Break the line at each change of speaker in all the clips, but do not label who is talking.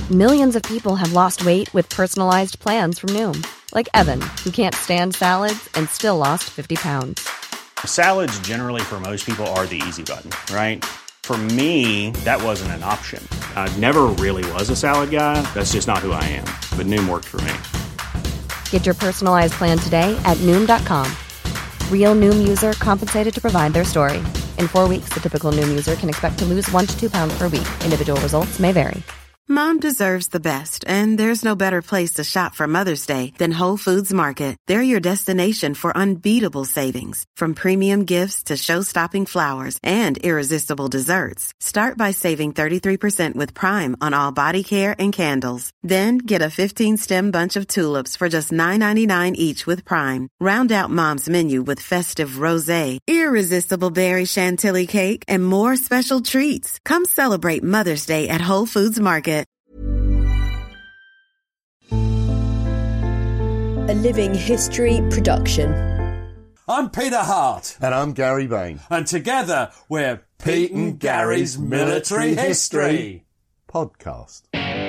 Millions of people have lost weight with personalized plans from Noom. Like Evan, who can't stand salads and still lost 50 pounds.
Salads generally for most people are the easy button, right? For me, that wasn't an option. I never really was a salad guy. That's just not who I am. But Noom worked for me.
Get your personalized plan today at Noom.com. Real Noom user compensated to provide their story. In 4 weeks, the typical Noom user can expect to lose 1 to 2 pounds per week. Individual results may vary.
Mom deserves the best, and there's no better place to shop for Mother's Day than Whole Foods Market. They're your destination for unbeatable savings, from premium gifts to show-stopping flowers and irresistible desserts. Start by saving 33% with Prime on all body care and candles. Then get a 15-stem bunch of tulips for just $9.99 each with Prime. Round out Mom's menu with festive rosé, irresistible berry chantilly cake, and more special treats. Come celebrate Mother's Day at Whole Foods Market.
A Living History production.
I'm Peter Hart.
And I'm Gary Bain.
And together we're Pete and Gary's Military History
Podcast.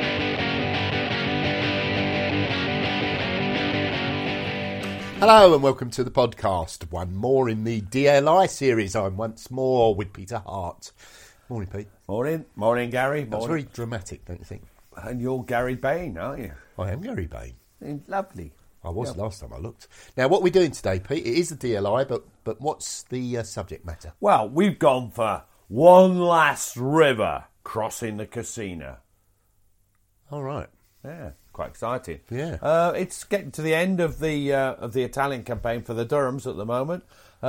Hello and welcome to the podcast. One more in the DLI series. I'm once more with Peter Hart. Morning, Pete.
Morning, Gary.
That's very dramatic, don't you think?
And you're Gary Bain, aren't you?
I am Gary Bain.
Lovely.
I was last time I looked. Now, what are we doing today, Pete? It is a DLI, but what's the subject matter?
Well, we've gone for one last river crossing the casino.
All right.
Yeah, quite exciting.
Yeah.
It's getting to the end of the Italian campaign for the Durhams at the moment.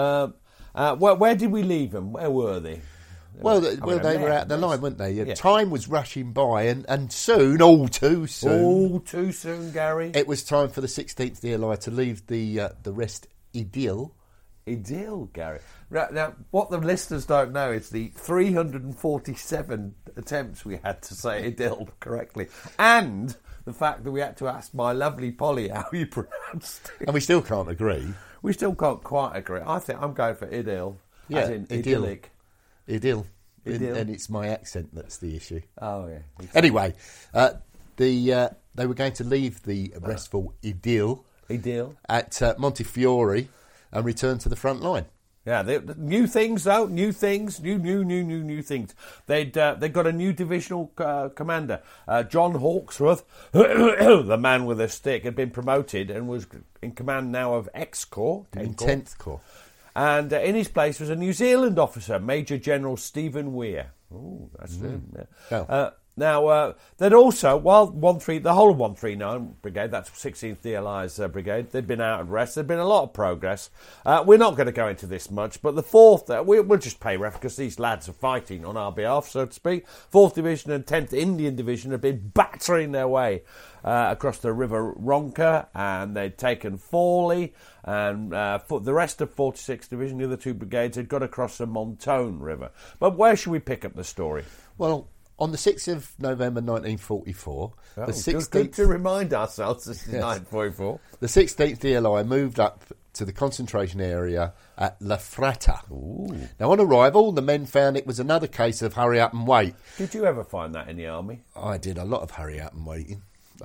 Where did we leave them? Where were they?
Well, they were out the line, weren't they? Yeah. Time was rushing by, and soon, all too soon,
Gary,
it was time for the 16th DLI to leave the rest idyll.
Idyll, Gary. Right, now, what the listeners don't know is the 347 attempts we had to say idyll correctly, and the fact that we had to ask my lovely Polly how you pronounced it.
And we still can't agree.
We still can't quite agree. I think I'm going for idyll, as in idyllic.
Idyll. And it's my accent that's the issue.
Oh, yeah.
Anyway, they were going to leave the restful idyll at Montefiore and return to the front line.
Yeah, new things though, new things. They'd got a new divisional commander, John Hawksworth, the man with a stick, had been promoted and was in command now of X Corps,
10th Corps.
And in his place was a New Zealand officer, Major General Stephen Weir. Oh, that's him. Yeah. Now, they'd also, while the whole of 139 Brigade, that's 16th DLI's brigade, they'd been out at rest. There'd been a lot of progress. We're not going to go into this much, but the 4th, we'll just pay reference because these lads are fighting on our behalf, so to speak. 4th Division and 10th Indian Division have been battering their way across the River Ronca, and they'd taken Fawley, and the rest of 46th Division, the other two brigades, had got across the Montone River. But where should we pick up the story?
Well, on the 6th of November 1944, the 16th...
Good to remind ourselves this is 1944.
The 16th DLI moved up to the concentration area at La Fratta. Ooh. Now, on arrival, the men found it was another case of hurry up and wait.
Did you ever find that in the army?
I did a lot of hurry up and waiting.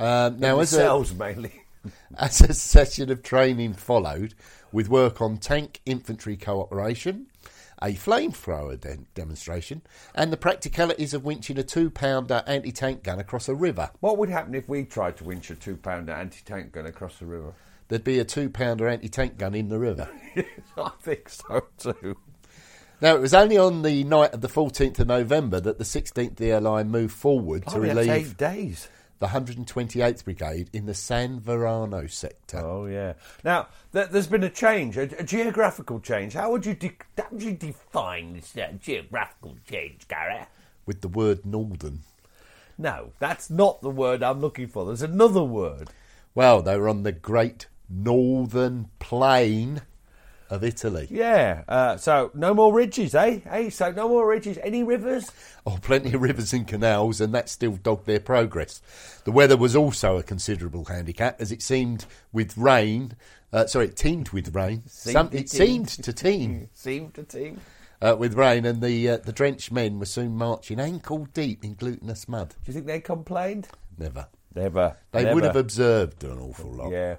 Mainly.
As a session of training followed, with work on tank-infantry cooperation, a flamethrower demonstration, and the practicalities of winching a 2-pounder anti-tank gun across a river.
What would happen if we tried to winch a 2-pounder anti-tank gun across the river?
There'd be a 2-pounder anti-tank gun in the river.
Yes, I think so too.
Now, it was only on the night of the 14th of November that the 16th DLI moved forward to relieve...
8 days.
The 128th Brigade in the San Verano sector.
Oh, yeah. Now, there's been a change, a geographical change. How would you define this geographical change, Gary?
With the word northern.
No, that's not the word I'm looking for. There's another word.
Well, they were on the Great Northern Plain of Italy.
Yeah, so no more ridges, eh? So no more ridges. Any rivers?
Oh, plenty of rivers and canals, and that still dogged their progress. The weather was also a considerable handicap, as it seemed with rain. It teemed with rain. Seemed to teem. with rain, and the drenched men were soon marching ankle deep in glutinous mud.
Do you think they complained?
Never.
They
would have observed an awful lot.
Yeah.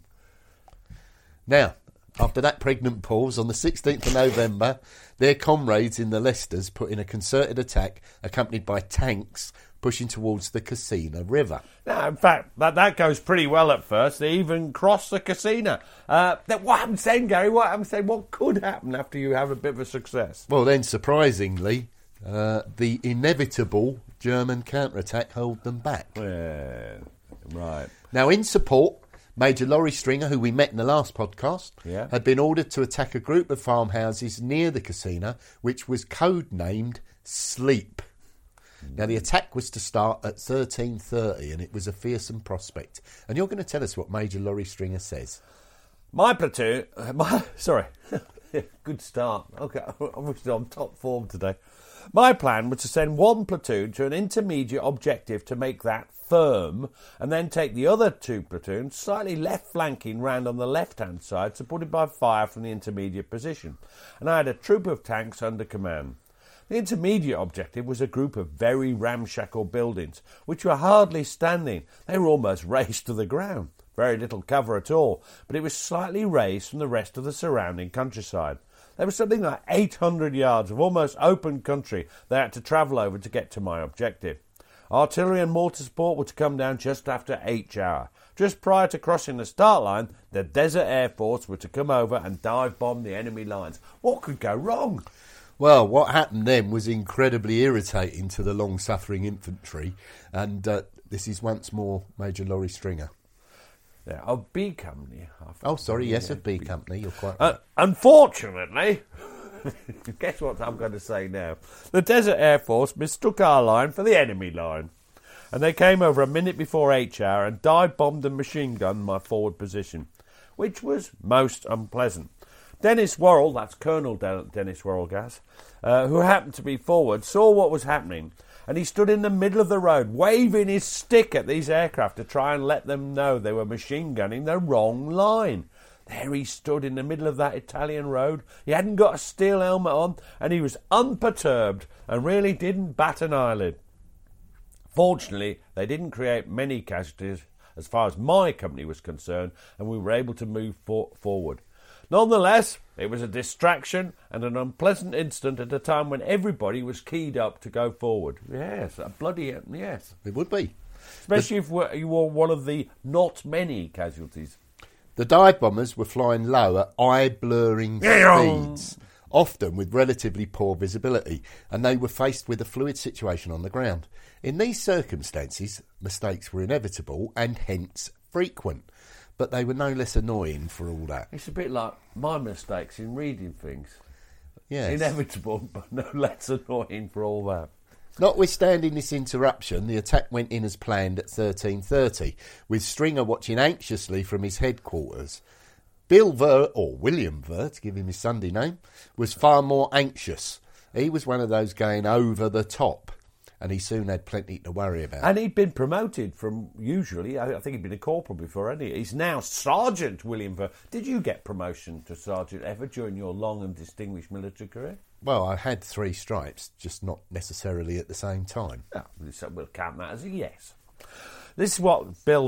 Now, after that pregnant pause, on the 16th of November, their comrades in the Leicesters put in a concerted attack, accompanied by tanks pushing towards the Casina River.
Now, in fact, that goes pretty well at first. They even crossed the Casina. What happens then, Gary? What happens then? What could happen after you have a bit of a success?
Well, then, surprisingly, the inevitable German counterattack held them back.
Yeah, right.
Now, in support, Major Laurie Stringer, who we met in the last podcast,
Yeah.
had been ordered to attack a group of farmhouses near the Casina, which was codenamed Sleep. Now, the attack was to start at 13:30, and it was a fearsome prospect. And you're going to tell us what Major Laurie Stringer says.
My platoon... sorry. Good start. Okay, obviously I'm top form today. My plan was to send one platoon to an intermediate objective to make that firm, and then take the other two platoons, slightly left flanking round on the left-hand side, supported by fire from the intermediate position. And I had a troop of tanks under command. The intermediate objective was a group of very ramshackle buildings, which were hardly standing. They were almost razed to the ground. Very little cover at all, but it was slightly raised from the rest of the surrounding countryside. There was something like 800 yards of almost open country they had to travel over to get to my objective. Artillery and mortar support were to come down just after H hour. Just prior to crossing the start line, the Desert Air Force were to come over and dive bomb the enemy lines. What could go wrong?
Well, what happened then was incredibly irritating to the long-suffering infantry, and this is once more Major Laurie Stringer.
Yeah, of B Company.
Oh, sorry, yes, of B Company, you're quite right.
Unfortunately, guess what I'm going to say now? The Desert Air Force mistook our line for the enemy line, and they came over a minute before H hour and dive-bombed and machine-gunned my forward position, which was most unpleasant. Dennis Worrell, that's Colonel Dennis Worrell, who happened to be forward, saw what was happening, and he stood in the middle of the road, waving his stick at these aircraft to try and let them know they were machine-gunning the wrong line. There he stood in the middle of that Italian road. He hadn't got a steel helmet on, and he was unperturbed and really didn't bat an eyelid. Fortunately, they didn't create many casualties as far as my company was concerned, and we were able to move forward. Nonetheless, it was a distraction and an unpleasant instant at a time when everybody was keyed up to go forward. Yes, a bloody yes.
It would be.
Especially if you were one of the not many casualties.
The dive bombers were flying low at eye-blurring speeds, often with relatively poor visibility, and they were faced with a fluid situation on the ground. In these circumstances, mistakes were inevitable and hence frequent. But they were no less annoying for all that.
It's a bit like my mistakes in reading things.
Yes.
Inevitable, but no less annoying for all that.
Notwithstanding this interruption, the attack went in as planned at 13:30, with Stringer watching anxiously from his headquarters. Bill Ver, or William Ver, to give him his Sunday name, was far more anxious. He was one of those going over the top, and he soon had plenty to worry about.
And he'd been promoted from usually, I think he'd been a corporal before, hadn't he? He's now Sergeant William Ver. Did you get promotion to Sergeant ever during your long and distinguished military career?
Well, I had 3 stripes, just not necessarily at the same time.
Oh, so we'll count that as a yes. This is what Bill,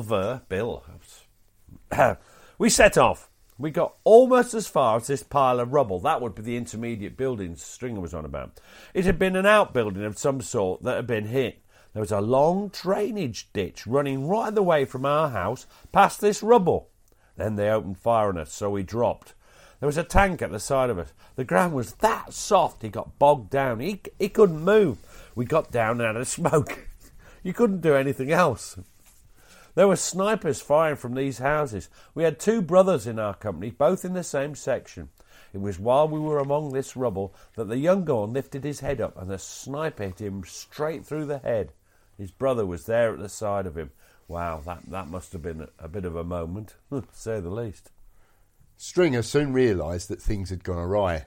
we set off. We got almost as far as this pile of rubble. That would be the intermediate building Stringer was on about. It had been an outbuilding of some sort that had been hit. There was a long drainage ditch running right the way from our house past this rubble. Then they opened fire on us, so we dropped. There was a tank at the side of us. The ground was that soft, he got bogged down. He couldn't move. We got down and had a smoke. You couldn't do anything else. There were snipers firing from these houses. We had 2 brothers in our company, both in the same section. It was while we were among this rubble that the younger one lifted his head up and the sniper hit him straight through the head. His brother was there at the side of him. Wow, that must have been a bit of a moment, to say the least.
Stringer soon realised that things had gone awry.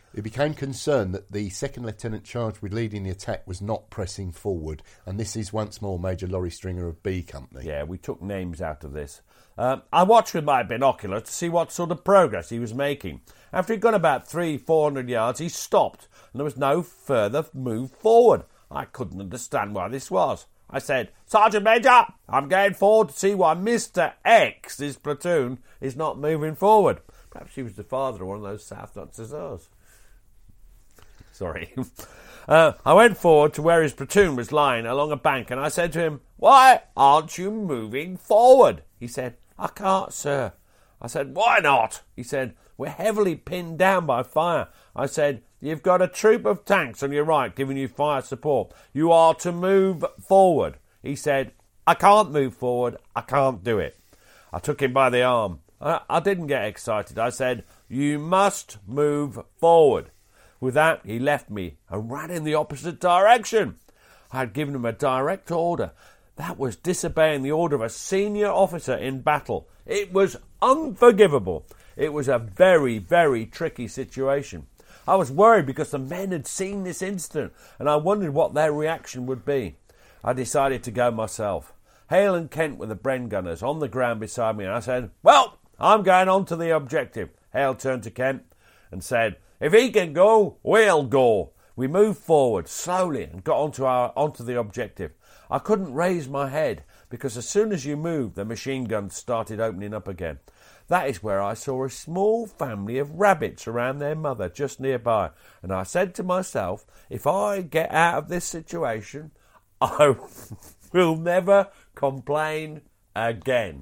He became concerned that the second lieutenant charged with leading the attack was not pressing forward, and this is once more Major Laurie Stringer of B Company.
Yeah, we took names out of this. I watched with my binocular to see what sort of progress he was making. After he'd gone about 300-400 yards, he stopped, and there was no further move forward. I couldn't understand why this was. I said, "Sergeant Major, I'm going forward to see why Mr. X, his platoon, is not moving forward." Perhaps he was the father of one of those South Hussars. Sorry. I went forward to where his platoon was lying along a bank, and I said to him, "Why aren't you moving forward?" He said, "I can't, sir." I said, "Why not?" He said, "We're heavily pinned down by fire." I said, "You've got a troop of tanks on your right giving you fire support. You are to move forward." He said, "I can't move forward. I can't do it." I took him by the arm. I didn't get excited. I said, "You must move forward." With that, he left me and ran in the opposite direction. I had given him a direct order. That was disobeying the order of a senior officer in battle. It was unforgivable. It was a very, very tricky situation. I was worried because the men had seen this incident, and I wondered what their reaction would be. I decided to go myself. Hale and Kent were the Bren gunners on the ground beside me, and I said, "Well, I'm going on to the objective." Hale turned to Kent and said, "If he can go, we'll go." We moved forward slowly and got onto the objective. I couldn't raise my head because as soon as you moved, the machine guns started opening up again. That is where I saw a small family of rabbits around their mother just nearby, and I said to myself, if I get out of this situation, I will never complain again.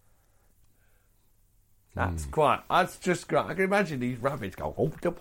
That's just great. I can imagine these rabbits go.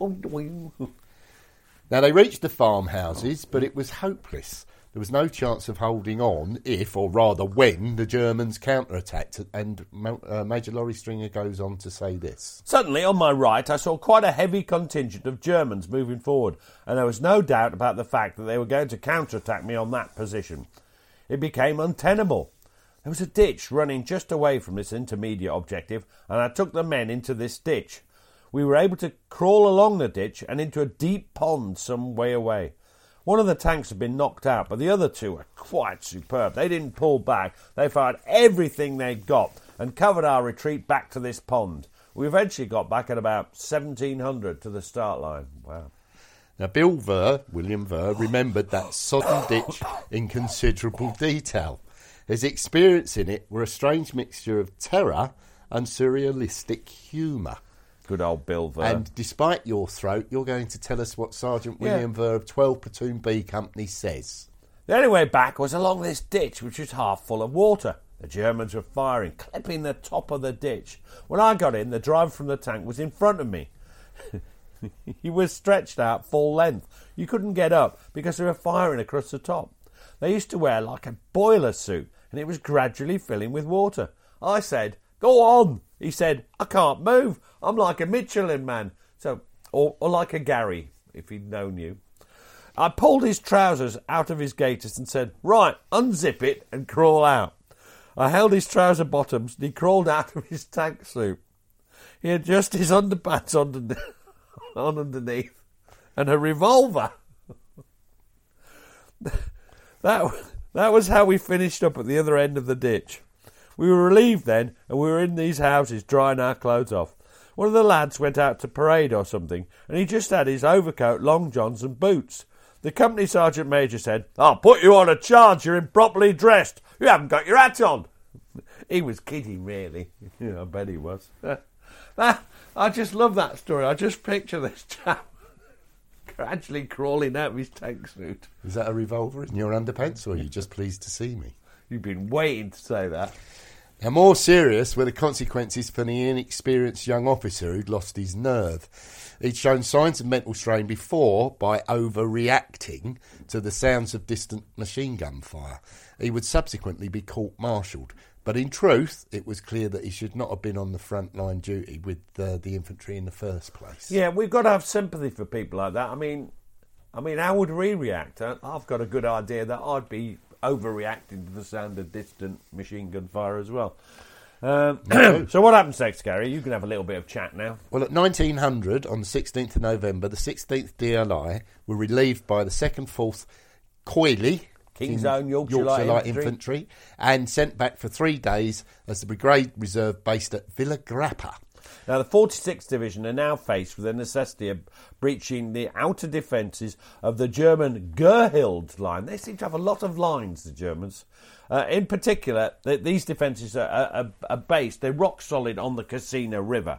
Now, they reached the farmhouses, but it was hopeless. There was no chance of holding on if, or rather when, the Germans counterattacked, and Major Laurie Stringer goes on to say this.
Suddenly, on my right, I saw quite a heavy contingent of Germans moving forward, and there was no doubt about the fact that they were going to counterattack me on that position. It became untenable. There was a ditch running just away from this intermediate objective, and I took the men into this ditch. We were able to crawl along the ditch and into a deep pond some way away. One of the tanks had been knocked out, but the other two were quite superb. They didn't pull back. They fired everything they'd got and covered our retreat back to this pond. We eventually got back at about 1700 to the start line. Wow.
Now, William Verr, remembered that sodden ditch in considerable detail. His experience in it were a strange mixture of terror and surrealistic humour.
Good old Bill Verr.
And despite your throat, you're going to tell us what Sergeant William Verr of 12 Platoon B Company says.
The only way back was along this ditch, which was half full of water. The Germans were firing, clipping the top of the ditch. When I got in, the driver from the tank was in front of me. He was stretched out full length. You couldn't get up because they were firing across the top. They used to wear like a boiler suit, and it was gradually filling with water. I said, "Go on." He said, "I can't move. I'm like a Michelin man." Or like a Gary, if he'd known you. I pulled his trousers out of his gaiters and said, "Right, unzip it and crawl out." I held his trouser bottoms and he crawled out of his tank suit. He had just his underpants on underneath and a revolver. That was how we finished up at the other end of the ditch. We were relieved then, and we were in these houses drying our clothes off. One of the lads went out to parade or something, and he just had his overcoat, long johns and boots. The company sergeant major said, "I'll put you on a charge, you're improperly dressed. You haven't got your hat on." He was kidding, really. Yeah, I bet he was. I just love that story. I just picture this chap gradually crawling out of his tank suit.
Is that a revolver in your underpants, or are you just pleased to see me?
You've been waiting to say that.
Now, more serious were the consequences for the inexperienced young officer who'd lost his nerve. He'd shown signs of mental strain before by overreacting to the sounds of distant machine gun fire. He would subsequently be court-martialed. But in truth, it was clear that he should not have been on the front line duty with the infantry in the first place.
Yeah, we've got to have sympathy for people like that. I mean, how would we react? I've got a good idea that I'd be overreacting to the sound of distant machine gun fire as well. So what happens next, Gary? You can have a little bit of chat now.
Well, at 1900, on the 16th of November, the 16th DLI were relieved by the 2nd 4th Coily,
King's Own Yorkshire Light
Infantry, and sent back for 3 days as the Brigade Reserve based at Villa Grappa.
Now, the 46th Division are now faced with the necessity of breaching the outer defences of the German Gurhild line. They seem to have a lot of lines, the Germans. In particular, these defences are based, they're rock solid on the Casina River.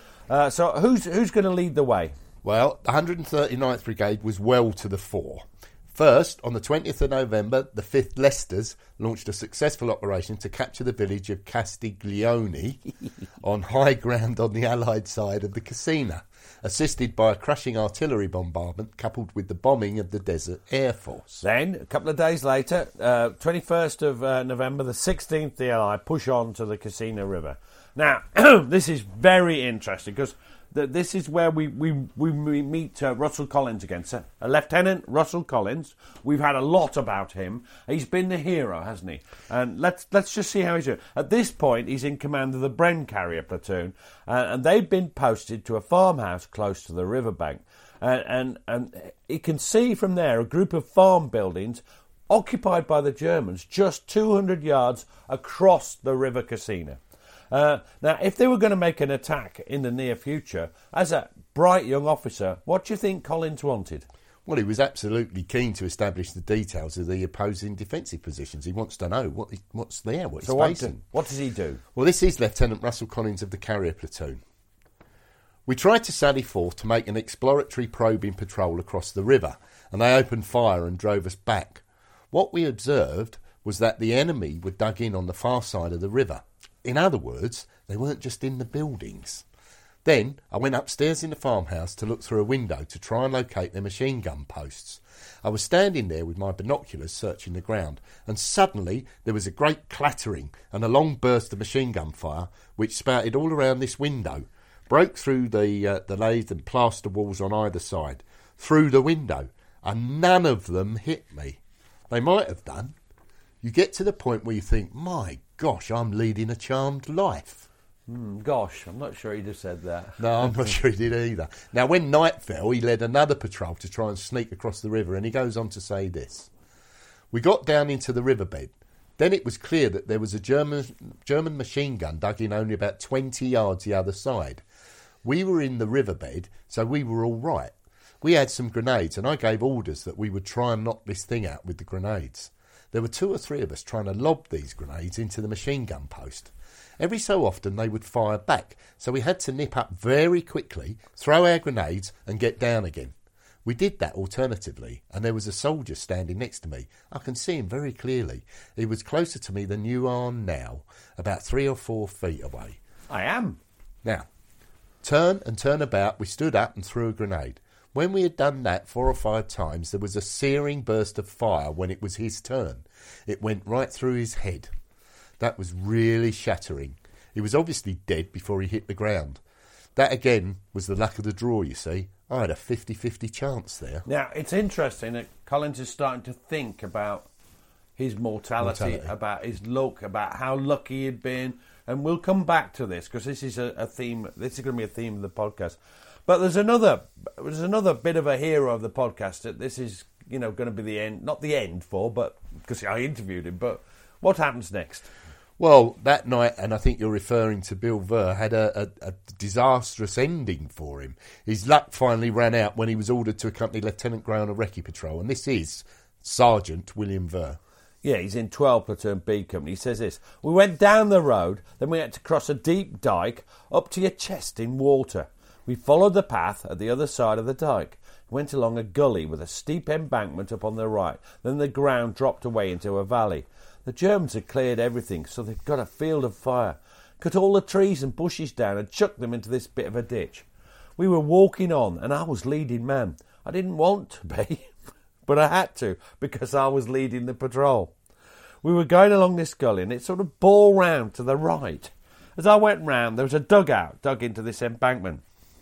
So who's going to lead the way?
Well, the 139th Brigade was well to the fore. First, on the 20th of November, the 5th Leicesters launched a successful operation to capture the village of Castiglione on high ground on the Allied side of the Casina, assisted by a crushing artillery bombardment coupled with the bombing of the Desert Air Force.
Then, a couple of days later, 21st of November, the 16th DLI push on to the Casina River. Now, this is very interesting because this is where we meet Russell Collins again. So, Lieutenant Russell Collins. We've had a lot about him. He's been the hero, hasn't he? And let's just see how he's doing. At this point, he's in command of the Bren Carrier platoon, and they've been posted to a farmhouse close to the riverbank. And you can see from there a group of farm buildings occupied by the Germans just 200 yards across the River Casina. Now, if they were going to make an attack in the near future, as a bright young officer, what do you think Collins wanted?
Well, he was absolutely keen to establish the details of the opposing defensive positions. He wants to know what's there, what he's facing.
What does he do?
Well, this is Lieutenant Russell Collins of the Carrier Platoon. We tried to sally forth to make an exploratory probing patrol across the river, and they opened fire and drove us back. What we observed was that the enemy were dug in on the far side of the river. In other words, they weren't just in the buildings. Then I went upstairs in the farmhouse to look through a window to try and locate their machine gun posts. I was standing there with my binoculars searching the ground, and suddenly there was a great clattering and a long burst of machine gun fire which spouted all around this window, broke through the lath and plaster walls on either side, through the window, and none of them hit me. They might have done. You get to the point where you think, my gosh, I'm leading a charmed life.
Gosh, I'm not sure he'd have said that.
No, I'm not sure he did either. Now, when night fell, he led another patrol to try and sneak across the river, and he goes on to say this. We got down into the riverbed. Then it was clear that there was a German machine gun dug in only about 20 yards the other side. We were in the riverbed, so we were all right. We had some grenades, and I gave orders that we would try and knock this thing out with the grenades. There were 2 or 3 of us trying to lob these grenades into the machine gun post. Every so often they would fire back, so we had to nip up very quickly, throw our grenades and get down again. We did that alternatively, and there was a soldier standing next to me. I can see him very clearly. He was closer to me than you are now, about 3 or 4 feet away.
I am.
Now, turn and turn about, we stood up and threw a grenade. When we had done that 4 or 5 times, there was a searing burst of fire when it was his turn. It went right through his head. That was really shattering. He was obviously dead before he hit the ground. That, again, was the luck of the draw, you see. I had a 50-50 chance there.
Now, it's interesting that Collins is starting to think about his mortality, about his look, about how lucky he'd been. And we'll come back to this, because this is a theme. This is going to be a theme of the podcast. But there's another bit of a hero of the podcast that this is, going to be the end, not the end for, but because I interviewed him. But what happens next?
Well, that night, and I think you're referring to Bill Ver, had a disastrous ending for him. His luck finally ran out when he was ordered to accompany Lieutenant Gray on a recce patrol, and this is Sergeant William Ver.
Yeah, he's in 12 Platoon B Company. He says this: we went down the road, then we had to cross a deep dike up to your chest in water. We followed the path at the other side of the dike, went along a gully with a steep embankment up on the right. Then the ground dropped away into a valley. The Germans had cleared everything, so they'd got a field of fire, cut all the trees and bushes down and chucked them into this bit of a ditch. We were walking on, and I was leading man. I didn't want to be, but I had to, because I was leading the patrol. We were going along this gully, and it sort of bore round to the right. As I went round, there was a dugout dug into this embankment.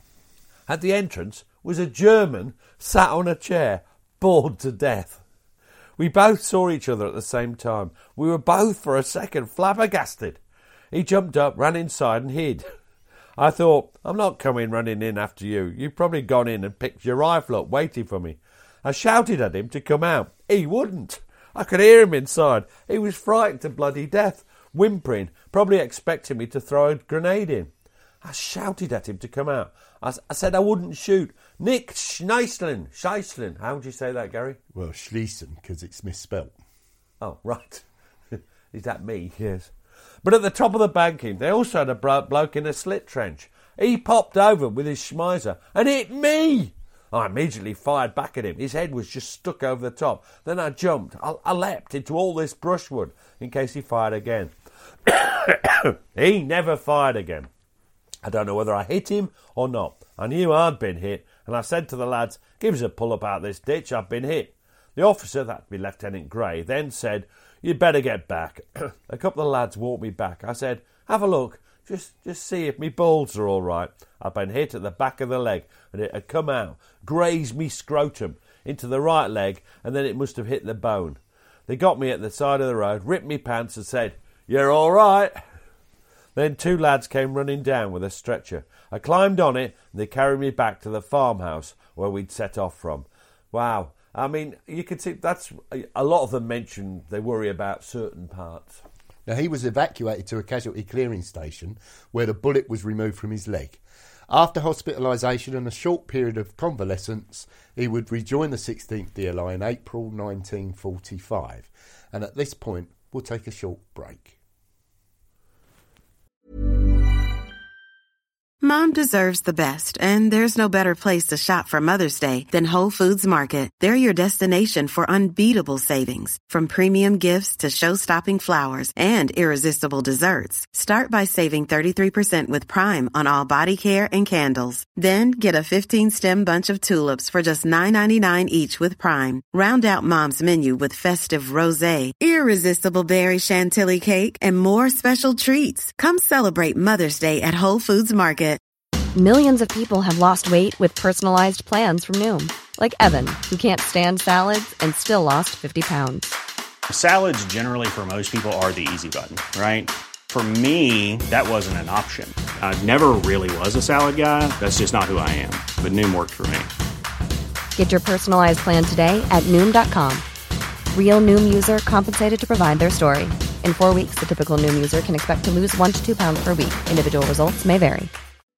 At the entrance was a German sat on a chair, bored to death. We both saw each other at the same time. We were both, for a second, flabbergasted. He jumped up, ran inside and hid. I thought, I'm not coming running in after you. You've probably gone in and picked your rifle up waiting for me. I shouted at him to come out. He wouldn't. I could hear him inside. He was frightened to bloody death, whimpering, probably expecting me to throw a grenade in. I shouted at him to come out. I said I wouldn't shoot. Nick Scheisslin. How would you say that, Gary?
Well, Schliessen, because it's misspelt.
Oh, right. Is that me? Yes. But at the top of the banking, they also had a bloke in a slit trench. He popped over with his Schmeiser and hit me. I immediately fired back at him. His head was just stuck over the top. Then I jumped. I leapt into all this brushwood in case he fired again. He never fired again. I don't know whether I hit him or not. I knew I'd been hit, and I said to the lads, give us a pull-up out of this ditch, I've been hit. The officer, that'd be Lieutenant Gray, then said, you'd better get back. A couple of lads walked me back. I said, have a look, just see if me balls are all right. I'd been hit at the back of the leg, and it had come out, grazed me scrotum into the right leg, and then it must have hit the bone. They got me at the side of the road, ripped me pants and said, you're all right. Then two lads came running down with a stretcher. I climbed on it, and they carried me back to the farmhouse where we'd set off from. Wow. I mean, you can see that's a lot of them mention they worry about certain parts.
Now, he was evacuated to a casualty clearing station where the bullet was removed from his leg. After hospitalisation and a short period of convalescence, he would rejoin the 16th DLI in April 1945. And at this point, we'll take a short break.
Mom deserves the best, and there's no better place to shop for Mother's Day than Whole Foods Market. They're your destination for unbeatable savings, from premium gifts to show-stopping flowers and irresistible desserts. Start by saving 33% with Prime on all body care and candles. Then get a 15-stem bunch of tulips for just $9.99 each with Prime. Round out Mom's menu with festive rosé, irresistible berry chantilly cake, and more special treats. Come celebrate Mother's Day at Whole Foods Market.
Millions of people have lost weight with personalized plans from Noom. Like Evan, who can't stand salads and still lost 50 pounds.
Salads generally for most people are the easy button, right? For me, that wasn't an option. I never really was a salad guy. That's just not who I am. But Noom worked for me.
Get your personalized plan today at Noom.com. Real Noom user compensated to provide their story. In 4 weeks, the typical Noom user can expect to lose 1 to 2 pounds per week. Individual results may vary.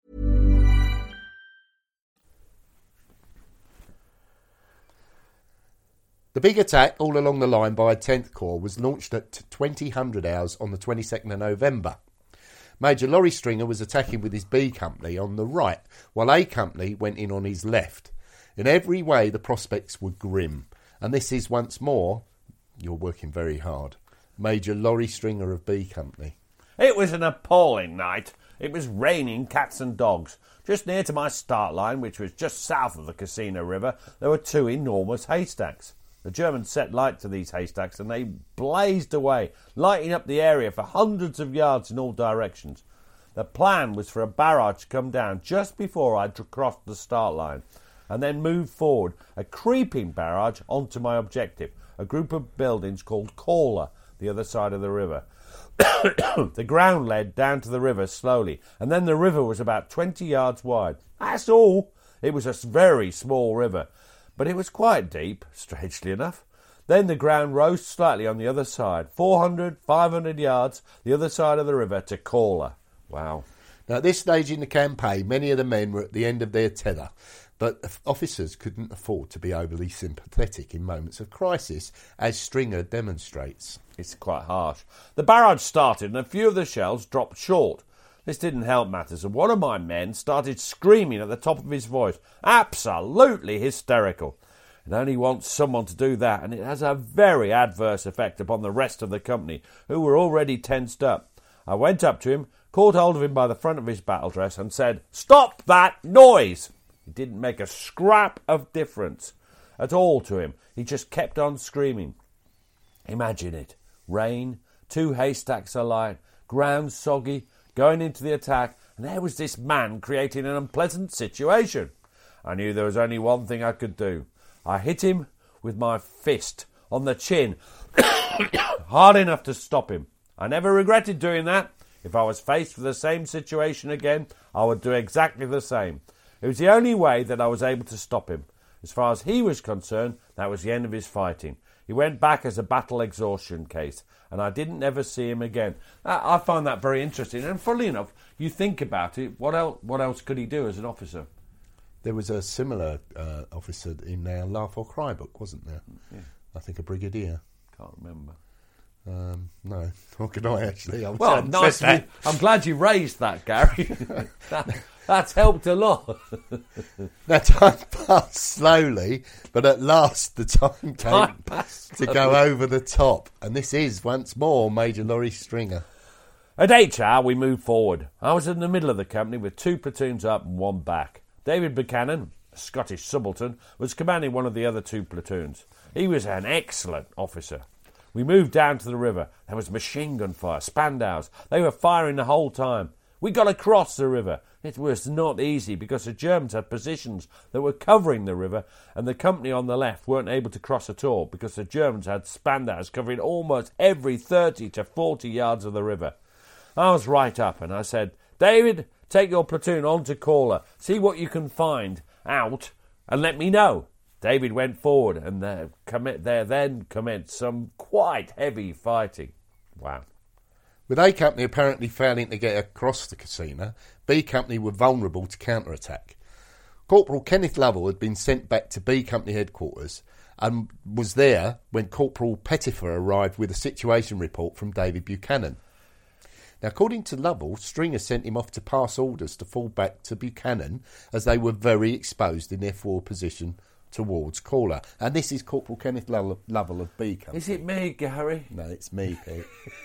The big attack all along the line by 10th Corps was launched at 2000 hours on the 22nd of November. Major Laurie Stringer was attacking with his B Company on the right, while A Company went in on his left. In every way, the prospects were grim. And this is once more, you're working very hard, Major Laurie Stringer of B Company.
It was an appalling night. It was raining cats and dogs. Just near to my start line, which was just south of the Casino River, there were two enormous haystacks. The Germans set light to these haystacks and they blazed away, lighting up the area for hundreds of yards in all directions. The plan was for a barrage to come down just before I'd crossed the start line and then move forward, a creeping barrage onto my objective, a group of buildings called Caller, the other side of the river. The ground led down to the river slowly, and then the river was about 20 yards wide. That's all. It was a very small river, but it was quite deep, strangely enough. Then the ground rose slightly on the other side, 400, 500 yards, the other side of the river to Caller. Wow.
Now, at this stage in the campaign, many of the men were at the end of their tether, but officers couldn't afford to be overly sympathetic in moments of crisis, as Stringer demonstrates.
It's quite harsh. The barrage started and a few of the shells dropped short. This didn't help matters, and one of my men started screaming at the top of his voice. Absolutely hysterical. It only wants someone to do that, and it has a very adverse effect upon the rest of the company, who were already tensed up. I went up to him, caught hold of him by the front of his battle dress, and said, "Stop that noise!" It didn't make a scrap of difference at all to him. He just kept on screaming. Imagine it. Rain, two haystacks alight, ground soggy, going into the attack, and there was this man creating an unpleasant situation. I knew there was only one thing I could do. I hit him with my fist on the chin, hard enough to stop him. I never regretted doing that. If I was faced with the same situation again, I would do exactly the same. It was the only way that I was able to stop him. As far as he was concerned, that was the end of his fighting. He went back as a battle exhaustion case, and I didn't ever see him again. I find that very interesting. And funnily enough, you think about it, what else could he do as an officer?
There was a similar officer in our Laugh or Cry book, wasn't there?
Yeah.
I think a brigadier.
Can't remember.
No, nor can I actually.
Well, nice. I'm glad you raised that, Gary. That's helped a lot.
Now, time passed slowly, but at last the time came to go over the top. And this is, once more, Major Laurie Stringer.
At HR, we moved forward. I was in the middle of the company with 2 platoons up and 1 back. David Buchanan, a Scottish subaltern, was commanding one of the other 2 platoons. He was an excellent officer. We moved down to the river. There was machine gun fire, Spandaus. They were firing the whole time. We got across the river. It was not easy because the Germans had positions that were covering the river, and the company on the left weren't able to cross at all because the Germans had Spandaus covering almost every 30 to 40 yards of the river. I was right up and I said, David, take your platoon on to Caller, see what you can find out and let me know. David went forward and there then commenced some quite heavy fighting. Wow.
With A Company apparently failing to get across the casino, B Company were vulnerable to counterattack. Corporal Kenneth Lovell had been sent back to B Company headquarters and was there when Corporal Pettifer arrived with a situation report from David Buchanan. Now, according to Lovell, Stringer sent him off to pass orders to fall back to Buchanan as they were very exposed in their forward position towards Caller. And this is Corporal Kenneth Lovell of B Company.
Is it me, Gary?
No, it's me, Pete.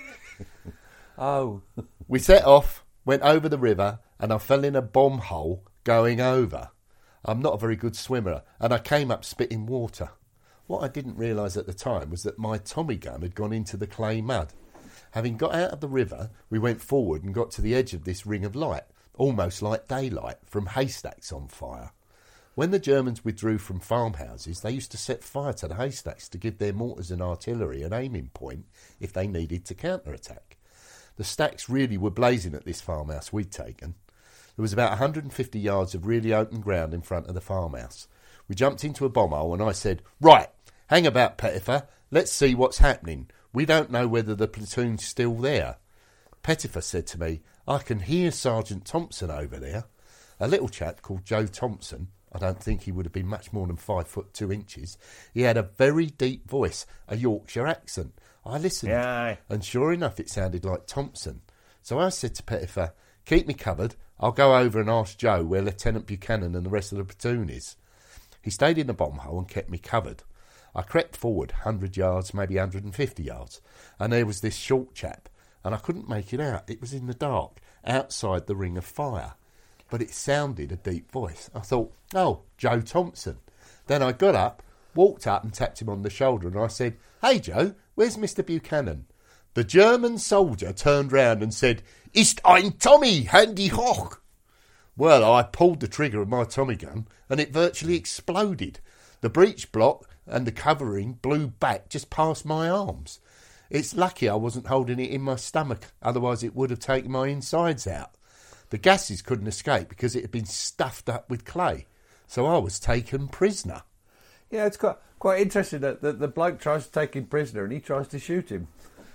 Oh.
We set off, went over the river, and I fell in a bomb hole going over. I'm not a very good swimmer, and I came up spitting water. What I didn't realise at the time was that my Tommy gun had gone into the clay mud. Having got out of the river, we went forward and got to the edge of this ring of light, almost like daylight, from haystacks on fire. When the Germans withdrew from farmhouses, they used to set fire to the haystacks to give their mortars and artillery an aiming point if they needed to counterattack. The stacks really were blazing at this farmhouse we'd taken. There was about 150 yards of really open ground in front of the farmhouse. We jumped into a bomb hole and I said, Right, hang about, Pettifer, let's see what's happening. We don't know whether the platoon's still there. Pettifer said to me, I can hear Sergeant Thompson over there. A little chap called Joe Thompson, I don't think he would have been much more than 5 foot 2 inches. He had a very deep voice, a Yorkshire accent. I listened, and sure enough it sounded like Thompson. So I said to Pettifer, keep me covered, I'll go over and ask Joe where Lieutenant Buchanan and the rest of the platoon is. He stayed in the bomb hole and kept me covered. I crept forward 100 yards, maybe 150 yards, and there was this short chap, and I couldn't make it out. It was in the dark, outside the ring of fire. But it sounded a deep voice. I thought, oh, Joe Thompson. Then I got up, walked up and tapped him on the shoulder, and I said, hey, Joe, where's Mr. Buchanan? The German soldier turned round and said, Ist ein Tommy, handy hoch. Well, I pulled the trigger of my Tommy gun, and it virtually exploded. The breech block and the covering blew back just past my arms. It's lucky I wasn't holding it in my stomach, otherwise it would have taken my insides out. The gases couldn't escape because it had been stuffed up with clay, so I was taken prisoner.
Yeah, it's quite interesting that the bloke tries to take him prisoner and he tries to shoot him.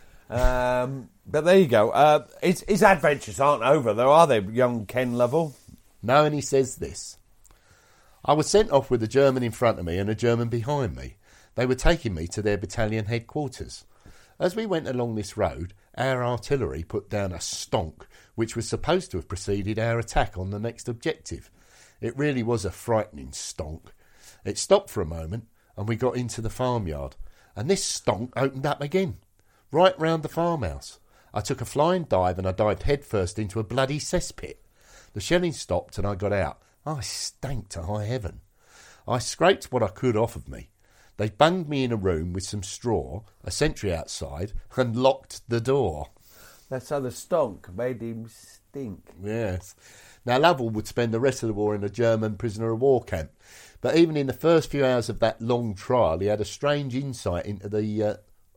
But there you go. His adventures aren't over, though, are they, young Ken Lovell?
No, and he says this. I was sent off with a German in front of me and a German behind me. They were taking me to their battalion headquarters. As we went along this road, our artillery put down a stonk, which was supposed to have preceded our attack on the next objective. It really was a frightening stonk. It stopped for a moment, and we got into the farmyard, and this stonk opened up again, right round the farmhouse. I took a flying dive, and I dived headfirst into a bloody cesspit. The shelling stopped, and I got out. I stank to high heaven. I scraped what I could off of me. They bunged me in a room with some straw, a sentry outside, and locked the door.
That's how the stonk made him stink.
Yes. Now, Lovell would spend the rest of the war in a German prisoner of war camp. But even in the first few hours of that long trial, he had a strange insight into the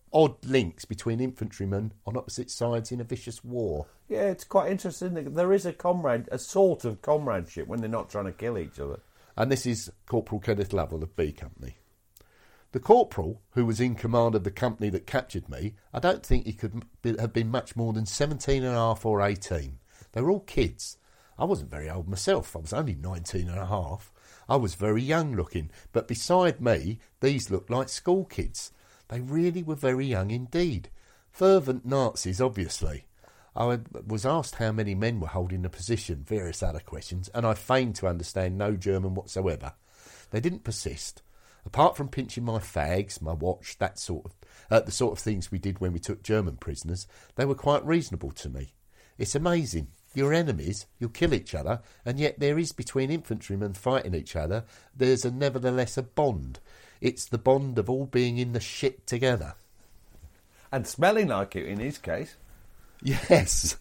odd links between infantrymen on opposite sides in a vicious war.
Yeah, it's quite interesting. There is a sort of comradeship when they're not trying to kill each other.
And this is Corporal Kenneth Lovell of B Company. The corporal, who was in command of the company that captured me, I don't think he could have been much more than 17 and a half or 18. They were all kids. I wasn't very old myself. I was only 19 and a half. I was very young looking, but beside me, these looked like school kids. They really were very young indeed. Fervent Nazis, obviously. I was asked how many men were holding the position, various other questions, and I feigned to understand no German whatsoever. They didn't persist. Apart from pinching my fags, my watch, the sort of things we did when we took German prisoners, they were quite reasonable to me. It's amazing. You're enemies, you'll kill each other, and yet there is between infantrymen fighting each other, there's nevertheless a bond. It's the bond of all being in the shit together.
And smelling like it in his case.
Yes.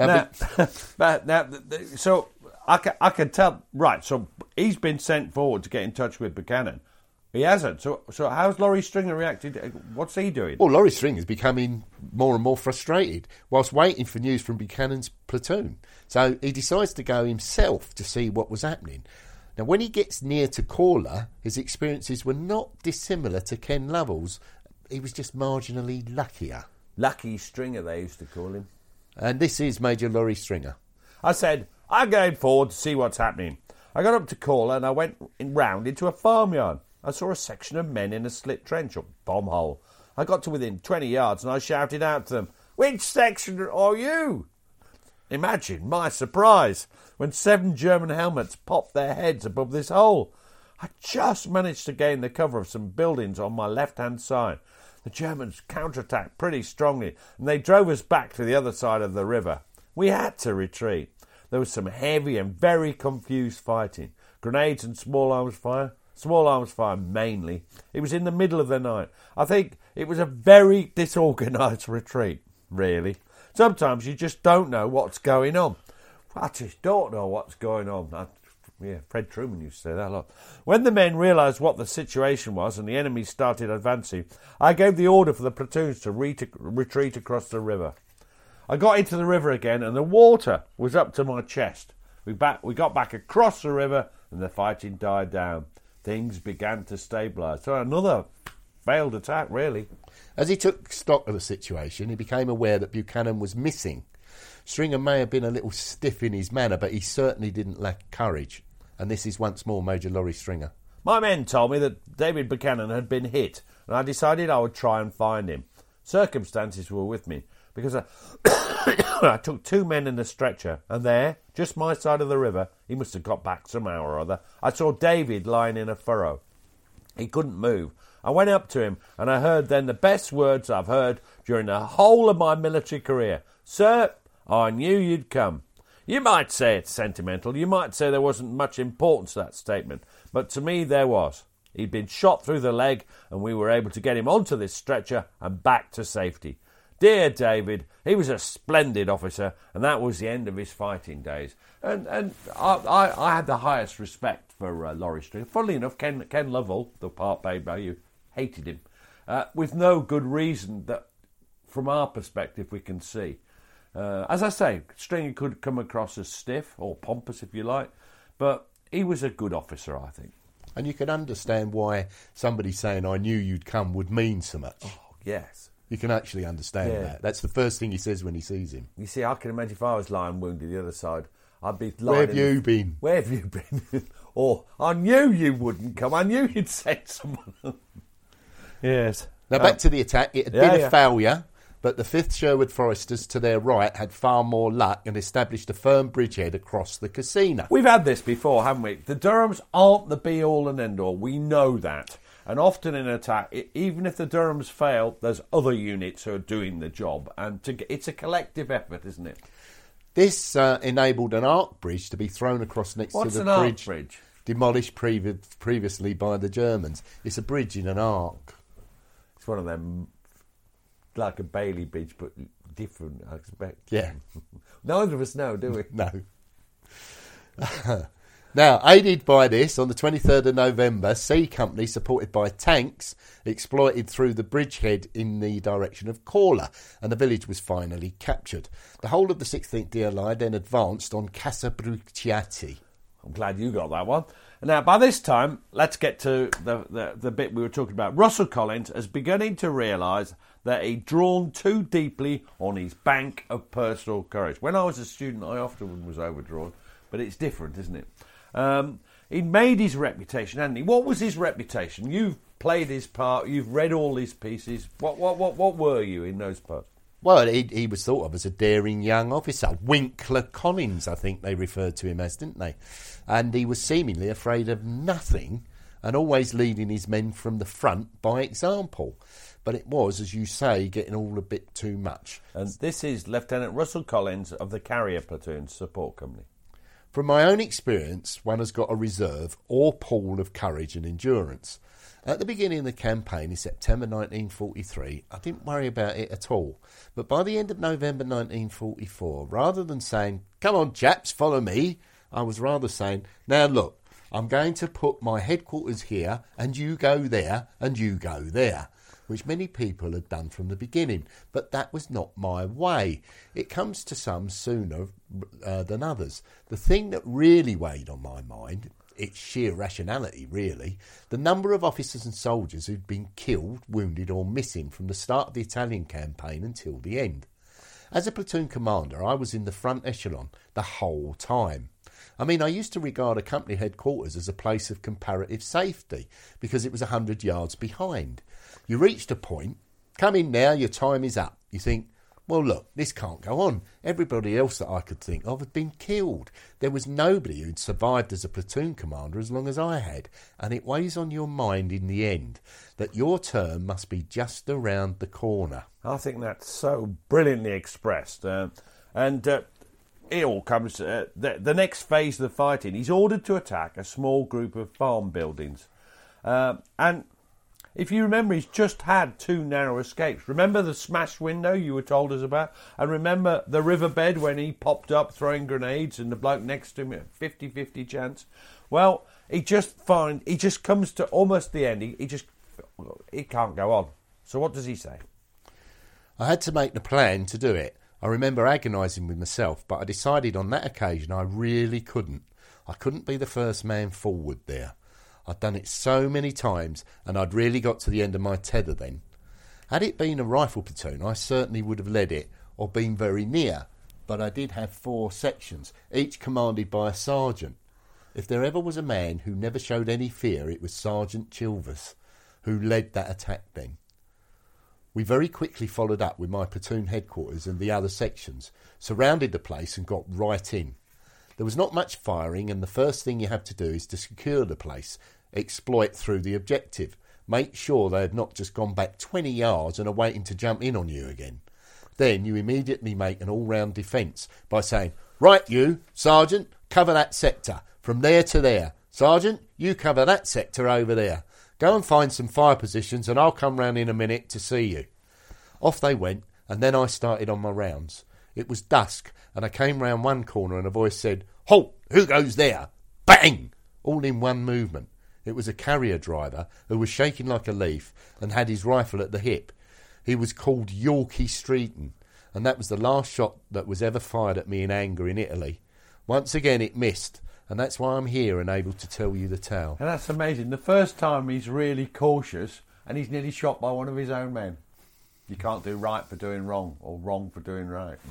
So I can tell. Right, so he's been sent forward to get in touch with Buchanan. He hasn't. So how's Laurie Stringer reacted? What's he doing?
Well, Laurie Stringer's becoming more and more frustrated whilst waiting for news from Buchanan's platoon. So he decides to go himself to see what was happening. Now, when he gets near to Korla, his experiences were not dissimilar to Ken Lovell's. He was just marginally luckier.
Lucky Stringer, they used to call him.
And this is Major Laurie Stringer.
I said, I'm going forward to see what's happening. I got up to Korla and I went round into a farmyard. I saw a section of men in a slit trench or bomb hole. I got to within 20 yards and I shouted out to them, "Which section are you?" Imagine my surprise when 7 German helmets popped their heads above this hole. I just managed to gain the cover of some buildings on my left-hand side. The Germans counterattacked pretty strongly and they drove us back to the other side of the river. We had to retreat. There was some heavy and very confused fighting. Grenades and small arms fire. Small arms fire mainly. It was in the middle of the night. I think it was a very disorganised retreat, really. Sometimes you just don't know what's going on. I just don't know what's going on. Fred Truman used to say that a lot. When the men realised what the situation was and the enemy started advancing, I gave the order for the platoons to retreat across the river. I got into the river again and the water was up to my chest. We got back across the river and the fighting died down. Things began to stabilise. So another failed attack, really.
As he took stock of the situation, he became aware that Buchanan was missing. Stringer may have been a little stiff in his manner, but he certainly didn't lack courage. And this is once more Major Laurie Stringer.
My men told me that David Buchanan had been hit, and I decided I would try and find him. Circumstances were with me, because I took 2 men in a stretcher, and there, just my side of the river, he must have got back somehow or other, I saw David lying in a furrow. He couldn't move. I went up to him, and I heard then the best words I've heard during the whole of my military career. "Sir, I knew you'd come." You might say it's sentimental, you might say there wasn't much importance to that statement, but to me there was. He'd been shot through the leg, and we were able to get him onto this stretcher and back to safety. Dear David, he was a splendid officer, and that was the end of his fighting days. And I had the highest respect for Laurie Stringer. Funnily enough, Ken Lovell, the part played by you, hated him, with no good reason that, from our perspective, we can see. As I say, Stringer could come across as stiff, or pompous if you like, but he was a good officer, I think.
And you can understand why somebody saying, "I knew you'd come," would mean so much.
Oh, yes.
You can actually understand that. That's the first thing he says when he sees him.
You see, I can imagine if I was lying wounded the other side, I'd be lying.
Where have you been?
Where have you been? Or, "I knew you wouldn't come. I knew you'd send someone." Yes.
Now back to the attack. It had been a failure, but the 5th Sherwood Foresters to their right had far more luck and established a firm bridgehead across the Casino.
We've had this before, haven't we? The Durhams aren't the be-all and end-all. We know that. And often in an attack, even if the Durhams fail, there's other units who are doing the job. And it's a collective effort, isn't it?
This enabled an arc bridge to be thrown across next to the bridge.
What's an arc bridge?
Demolished previously by the Germans. It's a bridge in an arc.
It's one of them, like a Bailey bridge, but different, I expect.
Yeah.
Neither of us know, do we?
No. Now, aided by this, on the 23rd of November, C Company, supported by tanks, exploited through the bridgehead in the direction of Korla, and the village was finally captured. The whole of the 16th DLI then advanced on Casabruciati.
I'm glad you got that one. Now, by this time, let's get to the bit we were talking about. Russell Collins is beginning to realise that he'd drawn too deeply on his bank of personal courage. When I was a student, I often was overdrawn, but it's different, isn't it? He'd made his reputation, hadn't he? What was his reputation? You've played his part, you've read all his pieces. What were you in those parts?
Well, he was thought of as a daring young officer. Winkler Collins, I think they referred to him as, didn't they? And he was seemingly afraid of nothing and always leading his men from the front by example. But it was, as you say, getting all a bit too much.
And this is Lieutenant Russell Collins of the Carrier Platoon Support Company.
From my own experience, one has got a reserve or pool of courage and endurance. At the beginning of the campaign in September 1943, I didn't worry about it at all. But by the end of November 1944, rather than saying, "Come on, chaps, follow me," I was rather saying, "Now look, I'm going to put my headquarters here, and you go there, and you go there," which many people had done from the beginning. But that was not my way. It comes to some sooner than others. The thing that really weighed on my mind, its sheer rationality, really, the number of officers and soldiers who'd been killed, wounded or missing from the start of the Italian campaign until the end. As a platoon commander, I was in the front echelon the whole time. I mean, I used to regard a company headquarters as a place of comparative safety because it was 100 yards behind. You reached a point, come in now, your time is up. You think, well, look, this can't go on. Everybody else that I could think of had been killed. There was nobody who'd survived as a platoon commander as long as I had. And it weighs on your mind in the end that your turn must be just around the corner.
I think that's so brilliantly expressed. It all comes to the next phase of the fighting. He's ordered to attack a small group of farm buildings. And if you remember, he's just had 2 narrow escapes. Remember the smashed window you were told us about? And remember the riverbed when he popped up throwing grenades and the bloke next to him at 50-50 chance? Well, he just comes to almost the end. He can't go on. So what does he say?
I had to make the plan to do it. I remember agonising with myself, but I decided on that occasion I really couldn't. I couldn't be the first man forward there. I'd done it so many times, and I'd really got to the end of my tether then. Had it been a rifle platoon, I certainly would have led it, or been very near, but I did have 4 sections, each commanded by a sergeant. If there ever was a man who never showed any fear, it was Sergeant Chilvers, who led that attack then. We very quickly followed up with my platoon headquarters and the other sections, surrounded the place and got right in. There was not much firing, and the first thing you have to do is to secure the place, exploit through the objective, make sure they had not just gone back 20 yards and are waiting to jump in on you again. Then you immediately make an all-round defence by saying, "Right, you, Sergeant, cover that sector, from there to there. Sergeant, you cover that sector over there. Go and find some fire positions and I'll come round in a minute to see you." Off they went, and then I started on my rounds. It was dusk, and I came round one corner and a voice said, "Halt! Who goes there?" Bang! All in one movement. It was a carrier driver who was shaking like a leaf and had his rifle at the hip. He was called Yorkie Streeton, and that was the last shot that was ever fired at me in anger in Italy. Once again it missed, and that's why I'm here and able to tell you the tale.
And that's amazing. The first time he's really cautious and he's nearly shot by one of his own men. You can't do right for doing wrong, or wrong for doing right.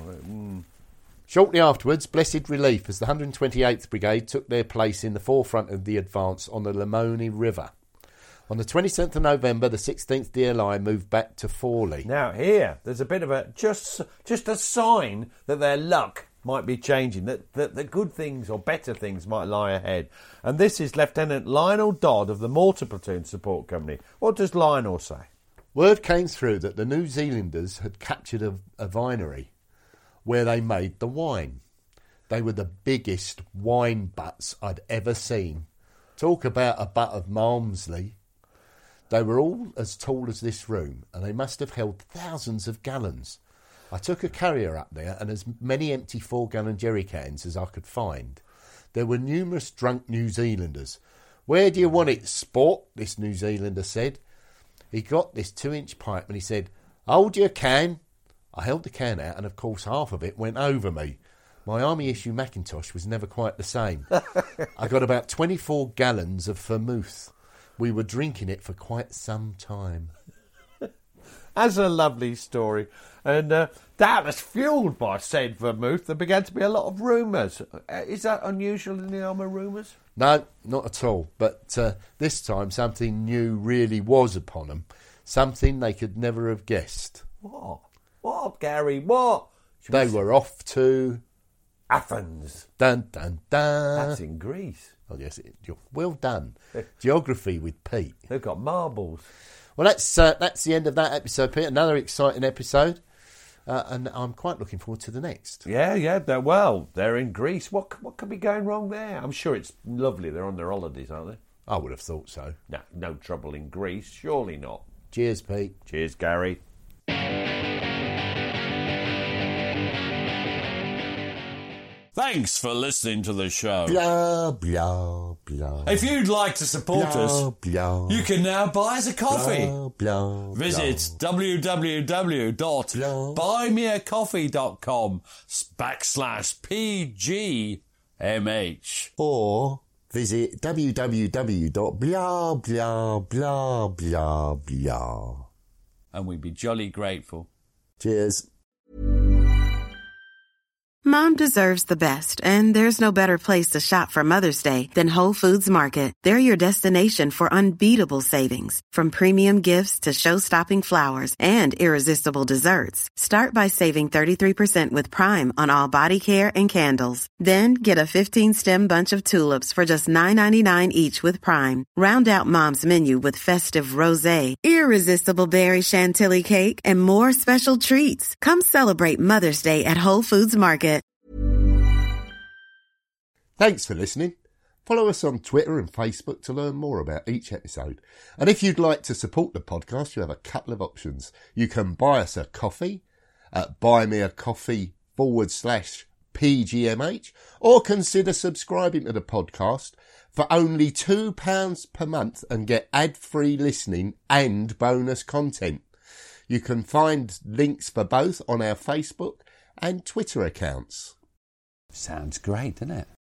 Shortly afterwards, blessed relief as the 128th Brigade took their place in the forefront of the advance on the Lemoni River. On the 27th of November, the 16th DLI moved back to Forley.
Now here, there's a bit of a just a sign that their luck might be changing, that the good things or better things might lie ahead. And this is Lieutenant Lionel Dodd of the Mortar Platoon Support Company. What does Lionel say?
Word came through that the New Zealanders had captured a winery where they made the wine. They were the biggest wine butts I'd ever seen. Talk about a butt of Malmsley. They were all as tall as this room, and they must have held thousands of gallons. I took a carrier up there and as many empty 4-gallon jerry cans as I could find. there were numerous drunk New Zealanders. "Where do you want it, sport?" this New Zealander said. He got this 2-inch pipe and he said, "Hold your can." I held the can out and, of course, half of it went over me. My army issue Macintosh was never quite the same. I got about 24 gallons of vermouth. We were drinking it for quite some time.
That's a lovely story. And that was fuelled by said vermouth. There began to be a lot of rumours. Is that unusual in the army, rumours?
No, not at all. But this time something new really was upon them. Something they could never have guessed.
What? What, Gary? What?
They were off to
Athens.
Dun, dun, dun.
That's in Greece.
Oh, yes, you're well done. Geography with Pete.
They've got marbles.
Well, that's the end of that episode, Pete. Another exciting episode. And I'm quite looking forward to the next.
Yeah. They're in Greece. What could be going wrong there? I'm sure it's lovely. They're on their holidays, aren't they?
I would have thought so.
No trouble in Greece. Surely not.
Cheers, Pete.
Cheers, Gary. Thanks for listening to the show.
Blah, blah, blah.
If you'd like to support us, you can now buy us a coffee. Visit www.buymeacoffee.com/PGMH.
Or visit www.blah.
And we'd be jolly grateful.
Cheers.
Mom deserves the best, and there's no better place to shop for Mother's Day than Whole Foods Market. They're your destination for unbeatable savings, from premium gifts to show-stopping flowers and irresistible desserts. Start by saving 33% with Prime on all body care and candles. Then get a 15-stem bunch of tulips for just $9.99 each with Prime. Round out Mom's menu with festive rosé, irresistible berry chantilly cake, and more special treats. Come celebrate Mother's Day at Whole Foods Market.
Thanks for listening. Follow us on Twitter and Facebook to learn more about each episode. And if you'd like to support the podcast, you have a couple of options. You can buy us a coffee at buymeacoffee.com/PGMH, or consider subscribing to the podcast for only £2 per month and get ad-free listening and bonus content. You can find links for both on our Facebook and Twitter accounts.
Sounds great, doesn't it?